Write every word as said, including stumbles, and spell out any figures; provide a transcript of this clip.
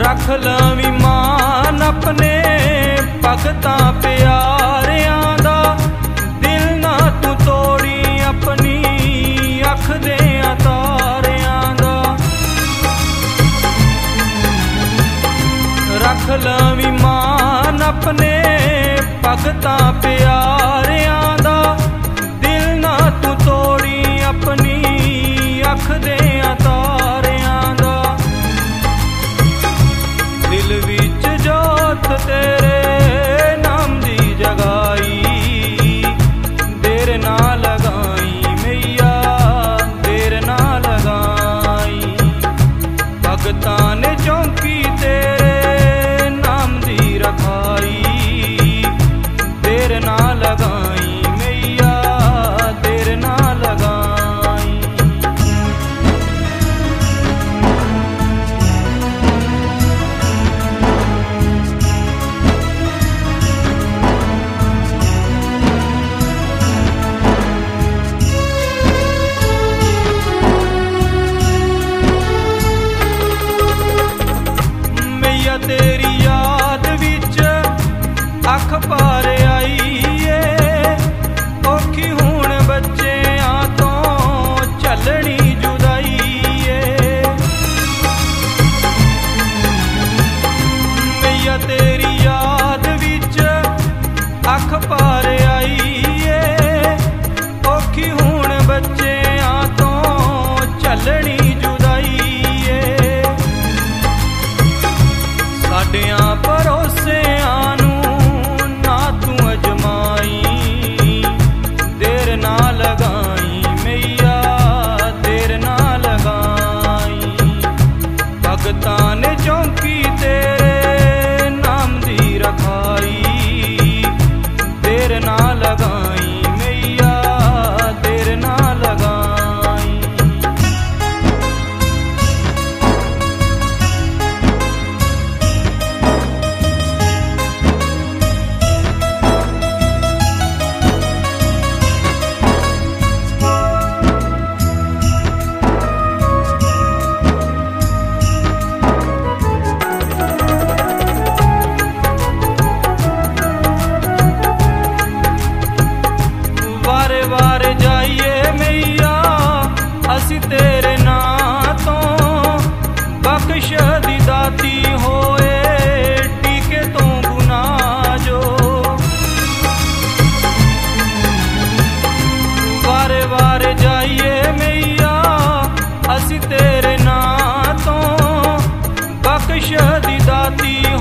रख लवी मान अपने भगतां प्यारियां दा, दिल ना तू तोड़ी अपनी अख दे तारियां दा। रख लवी मान अपने भगतां प्यारियां दा, दिल ना तू तोड़ी अपनी अख दे तारियां दा। दिल विच जोत तेरे नाम दी जगाई, देर ना लगाई मैया देर ना लगाई। भगतां ने चौंकी तेरे नाम दी रखाई, देर ना लगाई मैया देर ना लगाई। तेरी याद विच अख पार आईए, औखी हुण बच्चियां तो झल्लनी जुदाई ए। मैया तेरी याद विच अख पार आईए, औखी हुण बच्चियां तो झल्लनी जुदाई ए। साडियां भरोसियां नूं ना तू अजमाई, देर ना लगाई मैया देर ना लगाई। भगतां ने चौंकी तेरे नाम दी रखाई, देर ना लगाई मैया देर ना लगाई। वारे वारे जाइए मैया असी तेरे नां तो, बख्श दी दाती होए टीके तो गुनाह जो। वारे वारे जाइए मैया असी तेरे नां तो, बख्श दी दाती